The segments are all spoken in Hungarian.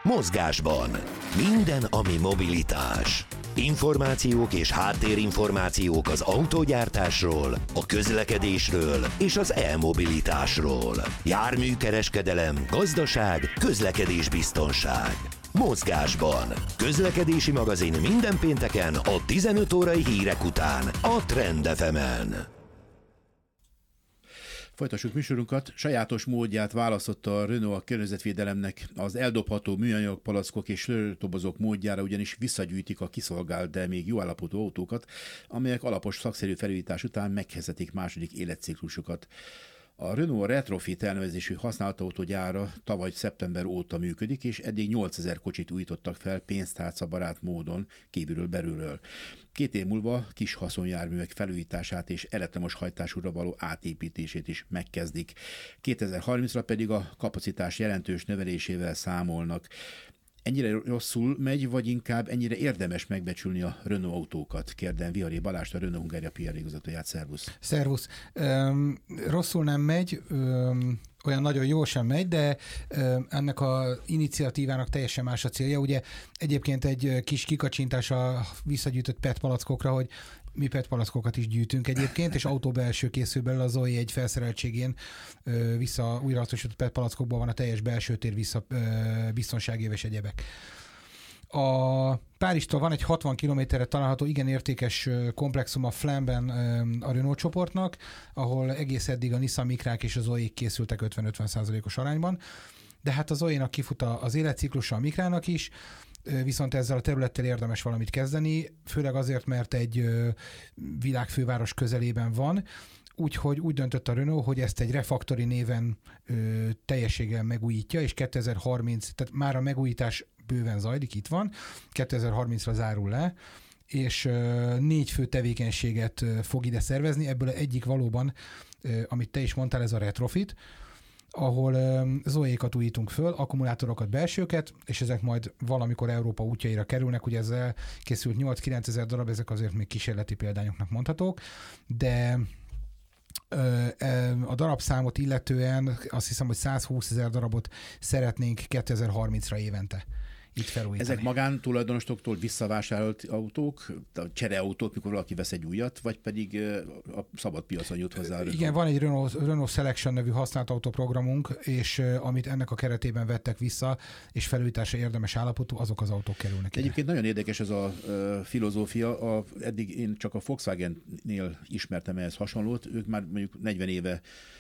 Mozgásban. Minden, ami mobilitás. Információk és háttérinformációk az autógyártásról, a közlekedésről és az e-mobilitásról. Járműkereskedelem, gazdaság, közlekedésbiztonság. Mozgásban. Közlekedési magazin minden pénteken a 15 órai hírek után a Trend FM-en. Folytassuk műsorunkat. Sajátos módját választotta a Renault a környezetvédelemnek. Az eldobható műanyag palackok és slőrtobozok módjára ugyanis visszagyűjtik a kiszolgált, de még jó állapotú autókat, amelyek alapos szakszerű felújítás után megkezdhetik második életciklusukat. A Renault Retrofit elnevezésű használt autógyára tavaly szeptember óta működik, és eddig 8000 kocsit újítottak fel pénztárcabarát módon kívülről belülről. 2 év múlva kis haszonjárművek felújítását és elektromos hajtásúra való átépítését is megkezdik. 2030-ra pedig a kapacitás jelentős növelésével számolnak. Ennyire rosszul megy, vagy inkább ennyire érdemes megbecsülni a Renault autókat? Kérdem Vihari Balást, a Renault Hungária PR igazgatóját. Szervusz! Szervusz! Rosszul nem megy, olyan nagyon jól sem megy, de ennek az iniciatívának teljesen más a célja. Ugye egyébként egy kis kikacsintás a visszagyűjtött PET palackokra, hogy mi PET palackokat is gyűjtünk egyébként, és autóbelső készül belőle, a Zoe egy felszereltségén újrahasznosított PET palackokban van a teljes belső tér biztonságév és egyebek. A Párizstól van egy 60 kilométerre található igen értékes komplexum a Flamben a Renault csoportnak, ahol egész eddig a Nissan Micrák és a Zoe készültek 50-50%-os arányban, de hát a Zoe-nak kifut az életciklusa, a Micrának is, viszont ezzel a területtel érdemes valamit kezdeni, főleg azért, mert egy világfőváros közelében van, úgyhogy úgy döntött a Renault, hogy ezt egy Refactory néven teljességgel megújítja, és 2030, tehát már a megújítás bőven zajlik, itt van, 2030-ra zárul le, és 4 fő tevékenységet fog ide szervezni, ebből egyik valóban, amit te is mondtál, ez a retrofit, ahol Zoe-kat újítunk föl, akkumulátorokat, belsőket, és ezek majd valamikor Európa útjaira kerülnek, ugye ezzel készült 8-9 ezer darab, ezek azért még kísérleti példányoknak mondhatók, de a darabszámot illetően azt hiszem, hogy 120 000 darabot szeretnénk 2030-ra évente itt felújítani. Ezek magántulajdonosoktól visszavásárolt autók, csereautók, mikor valaki vesz egy újat, vagy pedig a szabad piacon jut hozzá? Igen, van egy Renault Selection nevű használt autóprogramunk, és amit ennek a keretében vettek vissza, és felújításra érdemes állapotú, azok az autók kerülnek. Egyébként nagyon érdekes ez a filozófia. Eddig én csak a Volkswagen-nél ismertem ehhez hasonlót. Ők már mondjuk 40 éve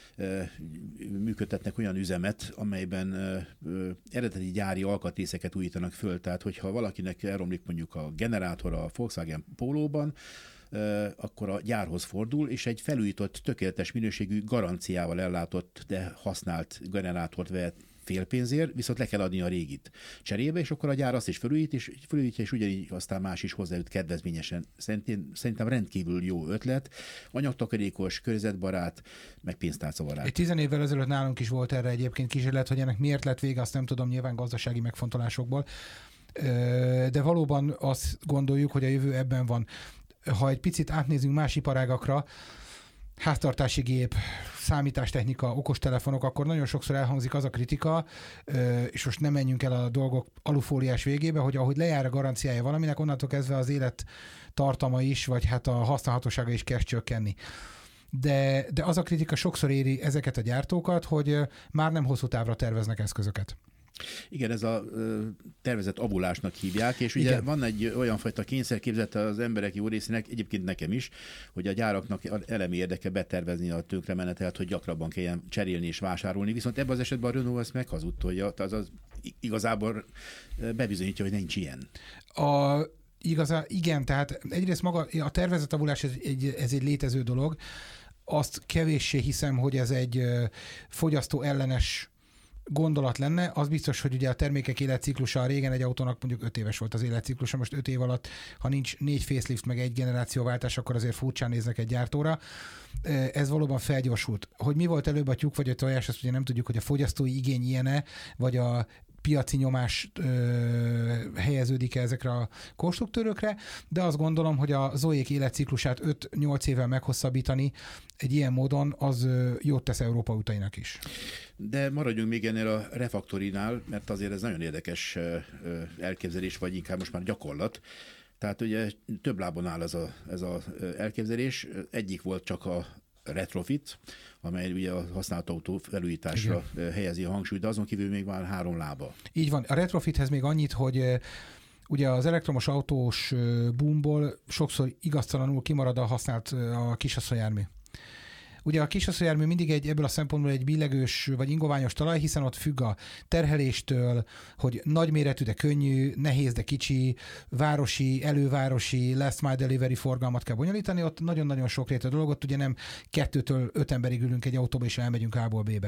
működtetnek olyan üzemet, amelyben eredeti gyári alkatrészeket újítanak föl. Tehát, hogyha valakinek elromlik mondjuk a generátor a Volkswagen Pólóban, akkor a gyárhoz fordul, és egy felújított, tökéletes minőségű garanciával ellátott, de használt generátort vehet félpénzért, viszont le kell adni a régit cserébe, és akkor a gyár azt is felújítja, és ugyanígy aztán más is hozzájut kedvezményesen. Szerintem rendkívül jó ötlet, anyagtakarékos, környezetbarát, meg pénztárcabarát. Egy 10 évvel ezelőtt nálunk is volt erre egyébként kísérlet, hogy ennek miért lett vége, azt nem tudom, nyilván gazdasági megfontolásokból, de valóban azt gondoljuk, hogy a jövő ebben van. Ha egy picit átnézünk más iparágakra, háztartási gép, számítástechnika, okostelefonok, akkor nagyon sokszor elhangzik az a kritika, és most nem menjünk el a dolgok alufóliás végébe, hogy ahogy lejár a garanciája valaminek, onnantól kezdve az élettartama is, vagy hát a használhatósága is kezd csökkenni. De az a kritika sokszor éri ezeket a gyártókat, hogy már nem hosszú távra terveznek eszközöket. Igen, ez a tervezett avulásnak hívják, és ugye van egy olyan fajta kényszerképzete az emberek jó részének, egyébként nekem is, hogy a gyáraknak elemi érdeke betervezni a tönkremenetelt, hogy gyakrabban kelljen cserélni és vásárolni, viszont ebben az esetben a Renault ezt meghazudtolja, az igazából bebizonyítja, hogy nincs ilyen. Igen, tehát egyrészt maga a tervezett avulás ez egy létező dolog, azt kevéssé hiszem, hogy ez egy fogyasztó ellenes gondolat lenne, az biztos, hogy ugye a termékek életciklusa, régen egy autónak mondjuk 5 éves volt az életciklusa, most 5 év alatt, ha nincs 4 facelift meg egy generációváltás, akkor azért furcsán néznek egy gyártóra. Ez valóban felgyorsult. Hogy mi volt előbb a tyúk vagy a tojás, azt ugye nem tudjuk, hogy a fogyasztói igény ilyene, vagy a piaci nyomás helyeződik ezekre a konstruktőrökre, de azt gondolom, hogy a Zoe-ék életciklusát 5-8 évvel meghosszabbítani egy ilyen módon az jót tesz Európa utainak is. De maradjunk még ennél a refaktorinál, mert azért ez nagyon érdekes elképzelés, vagy inkább most már gyakorlat. Tehát ugye több lábon áll ez az elképzelés. Egyik volt csak a retrofit, amely ugye a használt autó felújításra helyezi a hangsúlyt, de azon kívül még van 3 lába. Így van. A retrofithez még annyit, hogy ugye az elektromos autós boomból sokszor igaztalanul kimarad a használt a kisasszonyjármű. Ugye a kisasszonyjármű mindig ebből a szempontból egy billegős vagy ingoványos talaj, hiszen ott függ a terheléstől, hogy nagyméretű, de könnyű, nehéz, de kicsi, városi, elővárosi, last mile delivery forgalmat kell bonyolítani, ott nagyon-nagyon sok rétű dolgot, ugye nem 2-től 5 emberig ülünk egy autóba, és elmegyünk A-ból B-be.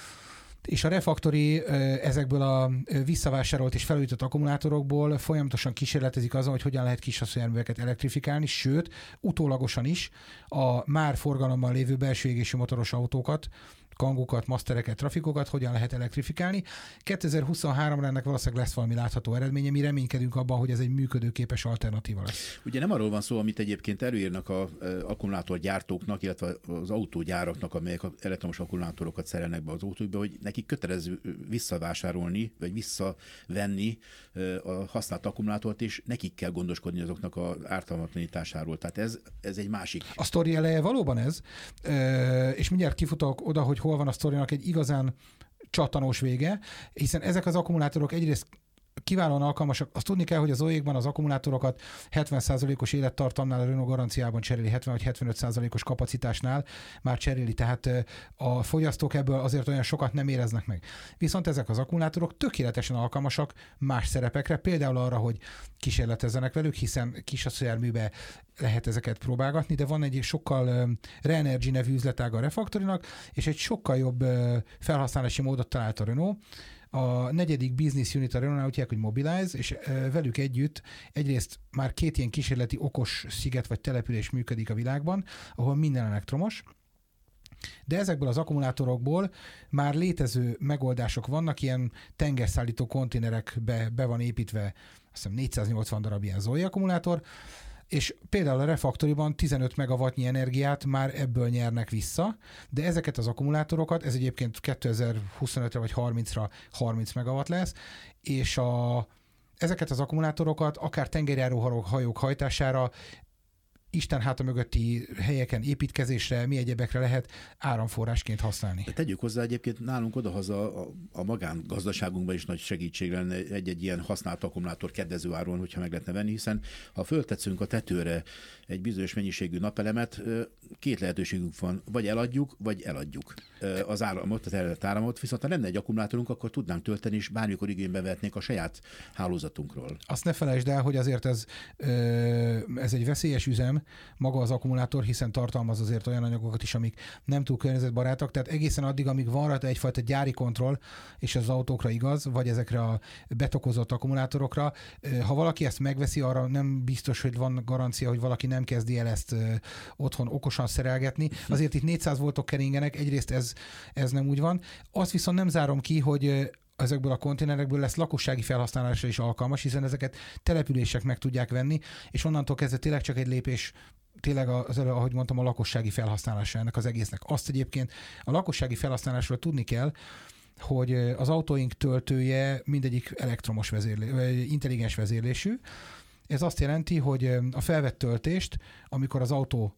És a Refactory ezekből a visszavásárolt és felújított akkumulátorokból folyamatosan kísérletezik azon, hogy hogyan lehet kisasszonyjárműveket elektrifikálni, sőt, utólagosan is a már forgalomban lévő belső égésű motoros autókat, kangukat, mastereket, trafikokat hogyan lehet elektrifikálni. 2023-ra ennek valószínűleg lesz valami látható eredménye, mi reménykedünk abban, hogy ez egy működőképes alternatíva lesz. Ugye nem arról van szó, amit egyébként előírnak az akkumulátorgyártóknak, illetve az autógyáraknak, amelyek elektromos akkumulátorokat szerelnek be az autókba, hogy nekik kötelező visszavásárolni, vagy visszavenni a használt akkumulátort, és nekik kell gondoskodni azoknak az ártalmatlanításáról. Tehát ez egy másik. A sztori eleje valóban ez, és mindjárt kifutok oda, hogy hol van a sztorinak egy igazán csattanós vége, hiszen ezek az akkumulátorok egyrészt kiválóan alkalmasak. Azt tudni kell, hogy az Zoe-ékban az akkumulátorokat 70%-os élettartamnál a Renault garanciában cseréli, 70 vagy 75%-os kapacitásnál már cseréli, tehát a fogyasztók ebből azért olyan sokat nem éreznek meg. Viszont ezek az akkumulátorok tökéletesen alkalmasak más szerepekre, például arra, hogy kísérletezzenek velük, hiszen kisasszonyjárműbe lehet ezeket próbálgatni, de van egy sokkal Re-Energy nevű üzletága a Refactorynak, és egy sokkal jobb felhasználási módot talált a Renault. A 4. business unit a Renault-nál úgy hívják, hogy Mobilize, és velük együtt egyrészt már 2 ilyen kísérleti okos sziget vagy település működik a világban, ahol minden elektromos, de ezekből az akkumulátorokból már létező megoldások vannak, ilyen tengerszállító konténerekbe be van építve, azt hiszem 480 darab ilyen Zoe akkumulátor, és például a Refactoryban 15 megawattnyi energiát már ebből nyernek vissza, de ezeket az akkumulátorokat, ez egyébként 2025-re vagy 30-ra 30 megawatt lesz, és ezeket az akkumulátorokat akár tengerjáró hajók hajtására, Isten háta mögötti helyeken építkezésre, mi egyebekre lehet áramforrásként használni. De tegyük hozzá, egyébként nálunk odahaza a magángazdaságunkban is nagy segítség lenne egy ilyen használt akkumulátor kedvező áron, hogyha meg lehetne venni, hiszen ha föltetszünk a tetőre egy bizonyos mennyiségű napelemet, 2 lehetőségünk van, vagy eladjuk, vagy eladjuk az áramot, az eredet áramot, viszont ha lenne egy akkumulátorunk, akkor tudnánk tölteni, és bármikor igénybe vehetnénk a saját hálózatunkról. Azt ne felejtsd el, hogy azért ez egy veszélyes üzem, maga az akkumulátor, hiszen tartalmaz azért olyan anyagokat is, amik nem túl környezetbarátak, tehát egészen addig, amíg van rajta egyfajta gyári kontroll, és ez az autókra igaz, vagy ezekre a betokozott akkumulátorokra, ha valaki ezt megveszi, arra nem biztos, hogy van garancia, hogy valaki nem kezdi el ezt otthon okosan szerelgetni. Azért itt 400 voltok keringenek, egyrészt ez nem úgy van. Azt viszont nem zárom ki, hogy ezekből a konténerekből lesz lakossági felhasználásra is alkalmas, hiszen ezeket települések meg tudják venni, és onnantól kezdve tényleg csak egy lépés, tényleg ahogy mondtam, a lakossági felhasználása ennek az egésznek. Azt egyébként a lakossági felhasználásról tudni kell, hogy az autóink töltője mindegyik elektromos intelligens vezérlésű. Ez azt jelenti, hogy a felvett töltést, amikor az autó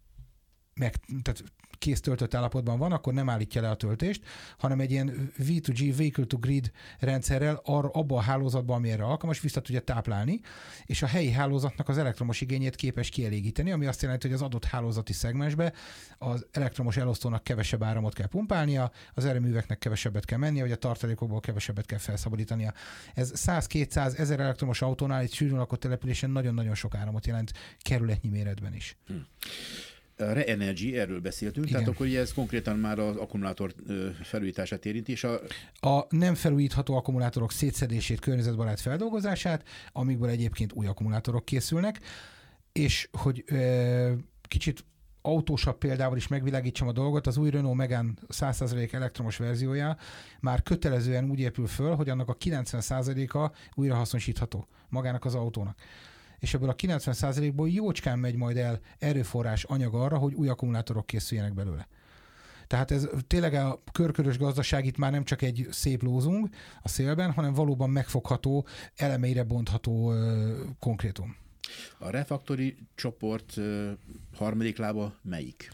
tehát kész töltött állapotban van, akkor nem állítja le a töltést, hanem egy ilyen V2G, Vehicle to Grid rendszerrel abba a hálózatba, ami erre alkalmas, vissza tudja táplálni, és a helyi hálózatnak az elektromos igényét képes kielégíteni, ami azt jelenti, hogy az adott hálózati szegmensbe az elektromos elosztónak kevesebb áramot kell pumpálnia, az erőműveknek kevesebbet kell mennie, vagy a tartalékokból kevesebbet kell felszabadítania. Ez 100-200 ezer elektromos autónál egy sűrűn lakott településen nagyon-nagyon sok áramot jelent kerületnyi méretben is. Re-Energy, erről beszéltünk, igen. Tehát akkor ugye ez konkrétan már az akkumulátor felújítását érinti, és a nem felújítható akkumulátorok szétszedését, környezetbarát feldolgozását, amikből egyébként új akkumulátorok készülnek, és hogy kicsit autósabb példával is megvilágítsam a dolgot, az új Renault Megane 100% elektromos verziója már kötelezően úgy épül föl, hogy annak a 90%-a újrahasznosítható magának az autónak. És ebből a 90%-ból jócskán megy majd el erőforrás anyag arra, hogy új akkumulátorok készüljenek belőle. Tehát ez tényleg a körkörös gazdaság itt már nem csak egy szép lózung a szélben, hanem valóban megfogható, elemeire bontható konkrétum. A Refactory csoport harmadik lába melyik?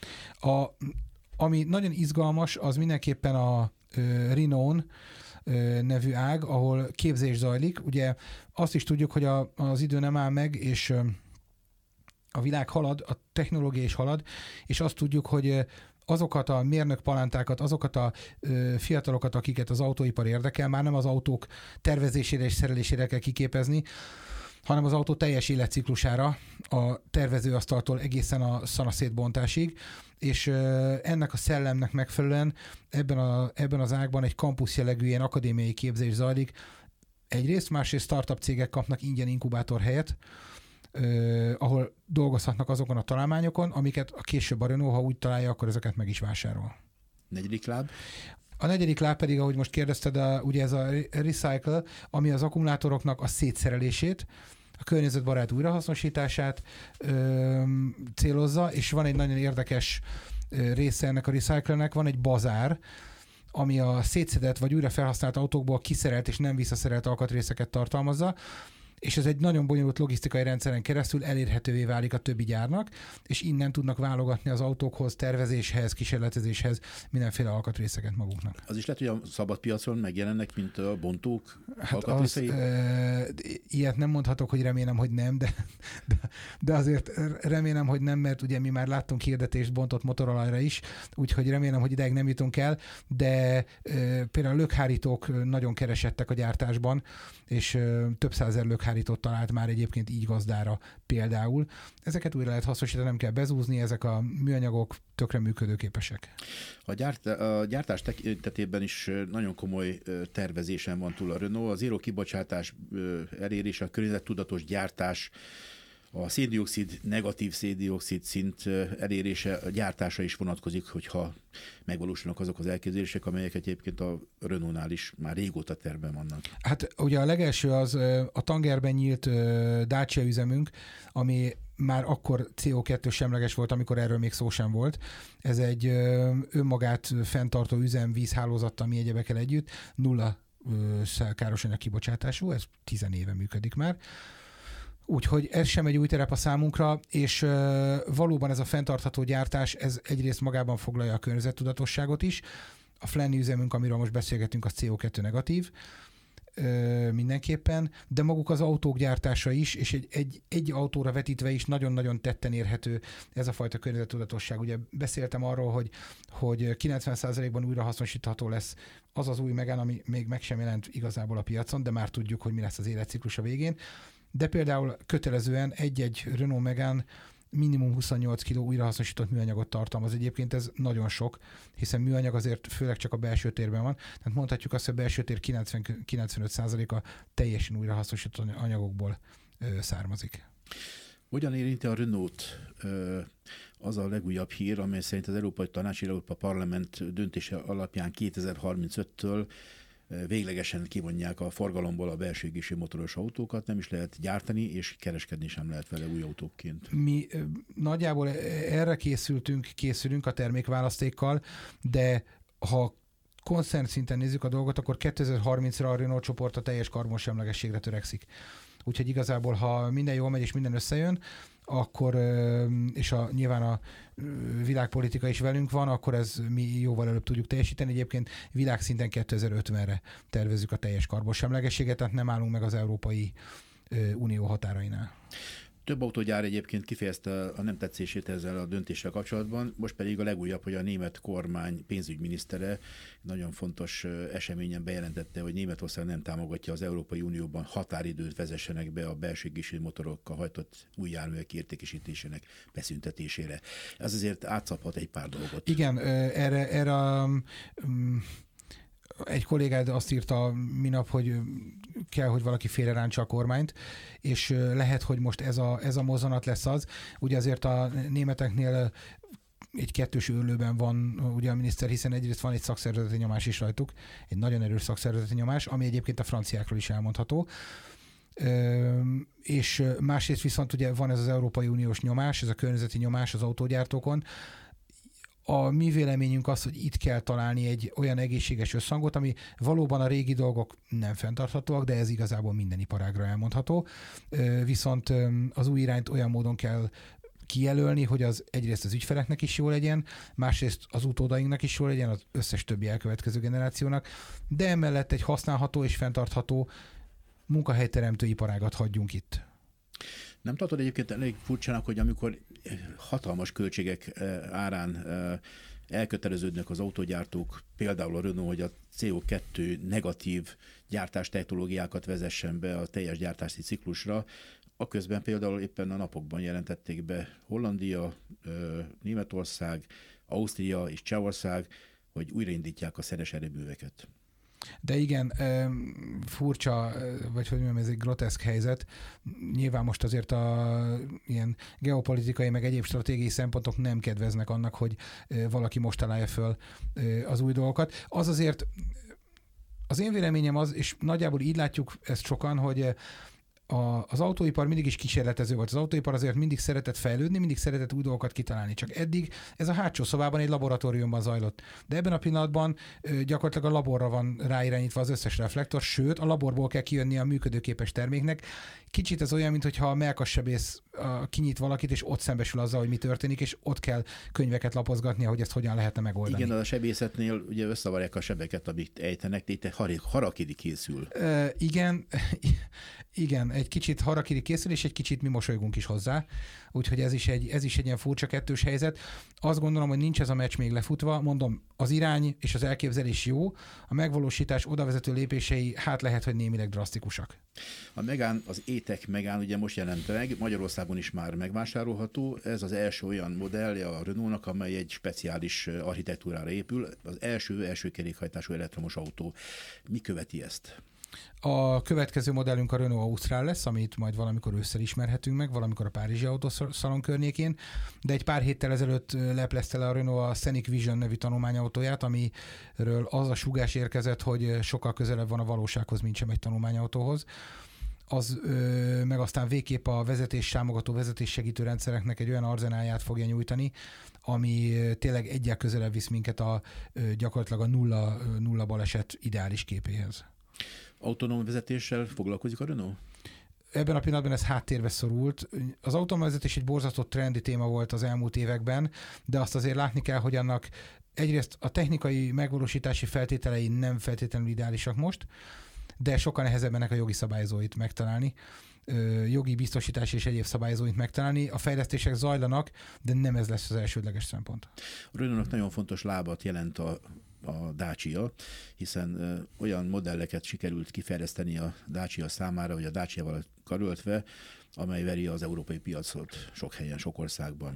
Ami nagyon izgalmas, az mindenképpen a Renault nevű ág, ahol képzés zajlik. Ugye azt is tudjuk, hogy az idő nem áll meg, és a világ halad, a technológia is halad, és azt tudjuk, hogy azokat a mérnökpalántákat, azokat a fiatalokat, akiket az autóipar érdekel, már nem az autók tervezésére és szerelésére kell kiképezni, hanem az autó teljes életciklusára, a tervezőasztaltól egészen a szanaszétbontásig, és ennek a szellemnek megfelelően ebben az ágban egy kampusz jellegű ilyen akadémiai képzés zajlik. Egyrészt, másrészt startup cégek kapnak ingyen inkubátor helyet, ahol dolgozhatnak azokon a találmányokon, amiket a később a Renault, ha úgy találja, akkor ezeket meg is vásárol. Negyedik láb? A negyedik láb pedig, ahogy most kérdezted, ugye ez a recycle, ami az akkumulátoroknak a szétszerelését, a környezetbarát újrahasznosítását célozza, és van egy nagyon érdekes része ennek a recycle-nek, van egy bazár, ami a szétszedett vagy újra felhasznált autókból kiszerelt és nem visszaszerelt alkatrészeket tartalmazza, és ez egy nagyon bonyolult logisztikai rendszeren keresztül elérhetővé válik a többi gyárnak, és innen tudnak válogatni az autókhoz, tervezéshez, kísérletezéshez mindenféle alkatrészeket maguknak. Az is lehet, hogy a szabad piacon megjelennek, mint a bontók alkatrészei? Ilyet nem mondhatok, hogy remélem, hogy nem, de azért remélem, hogy nem, mert ugye mi már láttunk hirdetést bontott motorolajra is, úgyhogy remélem, hogy ideig nem jutunk el, de például a lökhárítók nagyon keresettek a gyártásban, és több százezer lökhárítót talált már egyébként így gazdára például. Ezeket újra lehet hasznosítani, nem kell bezúzni, ezek a műanyagok tökre működőképesek. A gyártás tekintetében is nagyon komoly tervezésen van túl a Renault. Az zéró kibocsátás elérése, a környezettudatos gyártás, a széndioxid, negatív széndioxid szint elérése, a gyártása is vonatkozik, hogyha megvalósulnak azok az elképzelések, amelyek egyébként a Renault-nál is már régóta tervben vannak. Hát ugye a legelső az a Tangerben nyílt Dacia üzemünk, ami már akkor CO2 semleges volt, amikor erről még szó sem volt. Ez egy önmagát fenntartó üzem vízhálózattal, mi egyebekkel együtt, nulla károsanyag kibocsátású, ez 10 éve működik már. Úgyhogy ez sem egy új terep a számunkra, és valóban ez a fenntartható gyártás, ez egyrészt magában foglalja a környezettudatosságot is. A Flenni üzemünk, amiről most beszélgetünk, az CO2 negatív mindenképpen, de maguk az autók gyártása is, és egy autóra vetítve is nagyon-nagyon tetten érhető ez a fajta környezettudatosság. Ugye beszéltem arról, hogy 90%-ban újrahasznosítható lesz az az új Megane, ami még meg sem jelent igazából a piacon, de már tudjuk, hogy mi lesz az életciklus a végén. De például kötelezően egy Renault Megane minimum 28 kg újrahasznosított műanyagot tartalmaz. Egyébként ez nagyon sok, hiszen műanyag azért főleg csak a belső térben van. Tehát mondhatjuk azt, hogy a belső tér 90-95%-a teljesen újrahasznosított anyagokból származik. Hogyan érinti a Renault az a legújabb hír, amely szerint az Európai Tanács, Európa Parlament döntése alapján 2035-től véglegesen kivonják a forgalomból a belső égésű motoros autókat, nem is lehet gyártani, és kereskedni sem lehet vele új autókként. Mi nagyjából erre készülünk a termékválasztékkal, de ha koncern szinten nézzük a dolgot, akkor 2030-ra a Renault csoport a teljes karbonsemlegességre törekszik. Úgyhogy igazából, ha minden jól megy és minden összejön, akkor, és nyilván a világpolitika is velünk van, akkor ez mi jóval előbb tudjuk teljesíteni. Egyébként világszinten 2050-re tervezzük a teljes karbonsemlegességet, tehát nem állunk meg az Európai Unió határainál. Több autógyár egyébként kifejezte a nem tetszését ezzel a döntéssel kapcsolatban, most pedig a legújabb, hogy a német kormány pénzügyminisztere nagyon fontos eseményen bejelentette, hogy Németország nem támogatja az Európai Unióban határidőt vezessenek be a belső égésű motorokkal hajtott új járművek értékesítésének beszüntetésére. Ez azért átszabhat egy pár dolgot. Igen, erre egy kollégád azt írta minap, hogy kell, hogy valaki félrerántsa a kormányt, és lehet, hogy most ez a mozzanat lesz az. Ugye azért a németeknél egy kettős őrlőben van ugye a miniszter, hiszen egyrészt van egy szakszervezeti nyomás is rajtuk, egy nagyon erős szakszervezeti nyomás, ami egyébként a franciákról is elmondható. És másrészt viszont ugye van ez az Európai Uniós nyomás, ez a környezeti nyomás az autógyártókon. A mi véleményünk az, hogy itt kell találni egy olyan egészséges összhangot, ami valóban a régi dolgok nem fenntarthatóak, de ez igazából minden iparágra elmondható. Viszont az új irányt olyan módon kell kijelölni, hogy az egyrészt az ügyfeleknek is jó legyen, másrészt az utódainknak is jó legyen, az összes többi elkövetkező generációnak, de emellett egy használható és fenntartható munkahelyteremtő iparágat hagyjunk itt. Nem tartod egyébként elég furcsának, hogy amikor hatalmas költségek árán elköteleződnek az autógyártók, például a Renault, hogy a CO2 negatív gyártástechnológiákat vezessen be a teljes gyártási ciklusra, aközben például éppen a napokban jelentették be Hollandia, Németország, Ausztria és Csehország, hogy újraindítják a szeres erőműveket. De igen, furcsa, vagy hogy mondjam, ez egy groteszk helyzet. Nyilván most azért ilyen geopolitikai, meg egyéb stratégiai szempontok nem kedveznek annak, hogy valaki most találja föl az új dolgokat. Az azért, az én véleményem az, és nagyjából így látjuk ezt sokan, hogy az autóipar mindig is kísérletező volt. Az autóipar azért mindig szeretett fejlődni, mindig szeretett új dolgokat kitalálni. Csak eddig ez a hátsó szobában egy laboratóriumban zajlott. De ebben a pillanatban gyakorlatilag a laborra van ráirányítva az összes reflektor, sőt, a laborból kell kijönni a működőképes terméknek. Kicsit ez olyan, mintha a melkassebész kinyit valakit, és ott szembesül azzal, hogy mi történik, és ott kell könyveket lapozgatnia, hogy ezt hogyan lehetne megoldani. Igen, a sebészetnél ugye összevarják a sebeket, amit ejtenek, de itt harakiri készül. Igen, egy kicsit harakiri készül, és egy kicsit mi mosolygunk is hozzá. Úgyhogy ez is egy ilyen furcsa kettős helyzet. Azt gondolom, hogy nincs ez a meccs még lefutva. Mondom, az irány és az elképzelés jó, a megvalósítás odavezető lépései hát lehet, hogy némileg drasztikusak. A Megane, az E-Tech Megane ugye most jelent meg, Magyarországon is már megvásárolható. Ez az első olyan modellje a Renault-nak, amely egy speciális architektúrára épül. Az első kerékhajtású elektromos autó. Mi követi ezt? A következő modellünk a Renault Austral lesz, amit majd valamikor ősszel ismerhetünk meg, valamikor a Párizsi Autószalon környékén, de egy pár héttel ezelőtt leplezte le a Renault a Scenic Vision nevű tanulmányautóját, amiről az a sugás érkezett, hogy sokkal közelebb van a valósághoz, mint sem egy tanulmányautóhoz. Az meg aztán végképp a vezetéstámogató, vezetéssegítő rendszereknek egy olyan arzenáját fogja nyújtani, ami tényleg egyel közelebb visz minket gyakorlatilag a nulla baleset ideális képéhez. Autonóm vezetéssel foglalkozik a Renault? Ebben a pillanatban ez háttérbe szorult. Az autonóm vezetés egy borzasztó trendi téma volt az elmúlt években, de azt azért látni kell, hogy annak egyrészt a technikai megvalósítási feltételei nem feltétlenül ideálisak most, de sokkal nehezebb ennek a jogi szabályozóit megtalálni, jogi biztosítási és egyéb szabályozóit megtalálni. A fejlesztések zajlanak, de nem ez lesz az elsődleges szempont. A Renault-nak nagyon fontos lábat jelent a Dacia, hiszen olyan modelleket sikerült kifejleszteni a Dacia számára, vagy a Dacia-val karöltve, amely veri az európai piacot sok helyen, sok országban.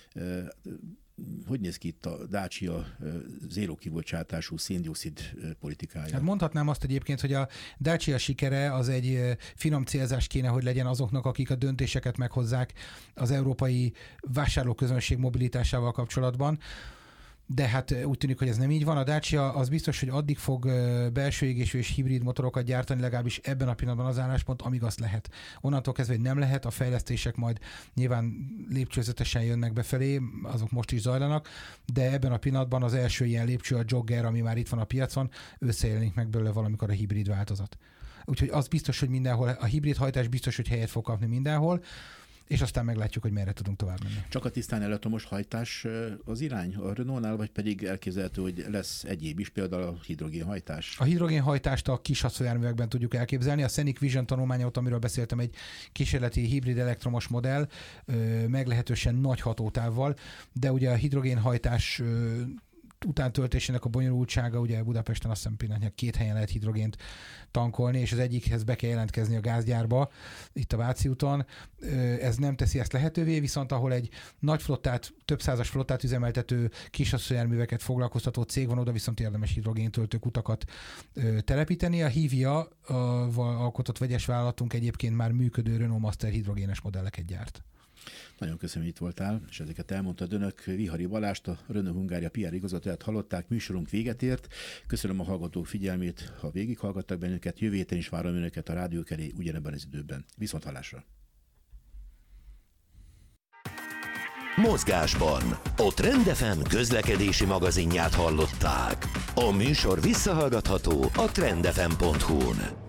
Hogy néz ki itt a Dacia zéró kibocsátású széndioxid politikája? Hát mondhatnám azt egyébként, hogy a Dacia sikere az egy finom célzás kéne, hogy legyen azoknak, akik a döntéseket meghozzák az európai vásárlóközönség mobilitásával kapcsolatban. De hát úgy tűnik, hogy ez nem így van. A Dacia az biztos, hogy addig fog belső égésű és hibrid motorokat gyártani, legalábbis ebben a pillanatban az álláspont, amíg azt lehet. Onnantól kezdve, hogy nem lehet, a fejlesztések majd nyilván lépcsőzetesen jönnek befelé, azok most is zajlanak, de ebben a pillanatban az első ilyen lépcső a Jogger, ami már itt van a piacon, összejelenik meg belőle valamikor a hibrid változat. Úgyhogy az biztos, hogy mindenhol, a hibrid hajtás biztos, hogy helyet fog kapni mindenhol, és aztán meglátjuk, hogy merre tudunk tovább menni. Csak a tisztán elektromos hajtás az irány a Renault-nál, vagy pedig elképzelhető, hogy lesz egyéb is, például a hidrogénhajtás? A hidrogénhajtást a kis haszonjárművekben tudjuk elképzelni. A Scenic Vision tanulmányaut, amiről beszéltem, egy kísérleti hibrid elektromos modell, meglehetősen nagy hatótávval, de ugye a hidrogénhajtás utántöltésének a bonyolultsága, ugye Budapesten azt hiszem pillanatnyilag 2 helyen lehet hidrogént tankolni, és az egyikhez be kell jelentkezni a gázgyárba, itt a Váci úton. Ez nem teszi ezt lehetővé, viszont ahol egy nagy flottát, több százas flottát üzemeltető kishasszonyjárműveket foglalkoztató cég van, oda viszont érdemes hidrogéntöltő kutakat telepíteni. A Hivia alkotott vegyes vállalatunk egyébként már működő Renault Master hidrogénes modelleket gyárt. Nagyon köszönöm, hogy itt voltál, és ezeket elmondtad. Önök Vihari Balást, a Renault Hungária PR igazgatóját hallották, műsorunk véget ért. Köszönöm a hallgatók figyelmét, ha végighallgattak bennünket, jövő héten is várom önöket a rádiók elé ugyanebben az időben. Viszonthallásra! Mozgásban a Trend FM közlekedési magazinját hallották. A műsor visszahallgatható a trendfm.hu-n.